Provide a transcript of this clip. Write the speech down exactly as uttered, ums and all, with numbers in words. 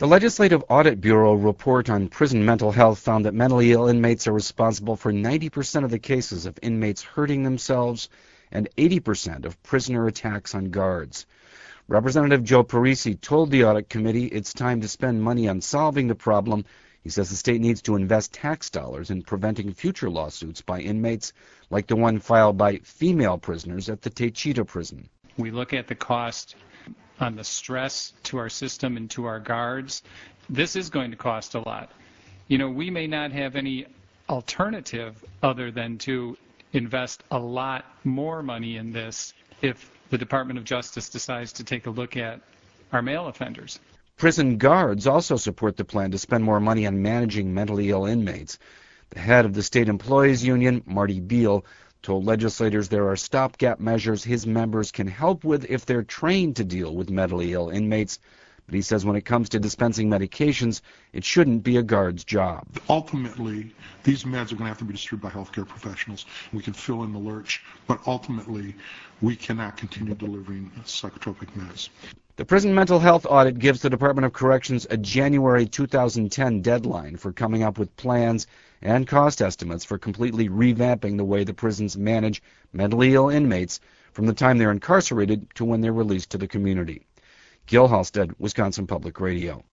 The Legislative Audit Bureau report on prison mental health found that mentally ill inmates are responsible for ninety percent of the cases of inmates hurting themselves and eighty percent of prisoner attacks on guards. Representative Joe Parisi told the Audit Committee it's time to spend money on solving the problem. He says the state needs to invest tax dollars in preventing future lawsuits by inmates like the one filed by female prisoners at the Techita prison. We look at the cost on the stress to our system and to our guards. This is going to cost a lot. You know, we may not have any alternative other than to invest a lot more money in this if the Department of Justice decides to take a look at our male offenders. Prison guards also support the plan to spend more money on managing mentally ill inmates. The head of the State Employees Union, Marty Beal, told legislators there are stopgap measures his members can help with if they're trained to deal with mentally ill inmates. But he says when it comes to dispensing medications, it shouldn't be a guard's job. Ultimately, these meds are going to have to be distributed by healthcare professionals. We can fill in the lurch, but ultimately, we cannot continue delivering psychotropic meds. The prison mental health audit gives the Department of Corrections a January two thousand ten deadline for coming up with plans and cost estimates for completely revamping the way the prisons manage mentally ill inmates from the time they're incarcerated to when they're released to the community. Gil Halstead, Wisconsin Public Radio.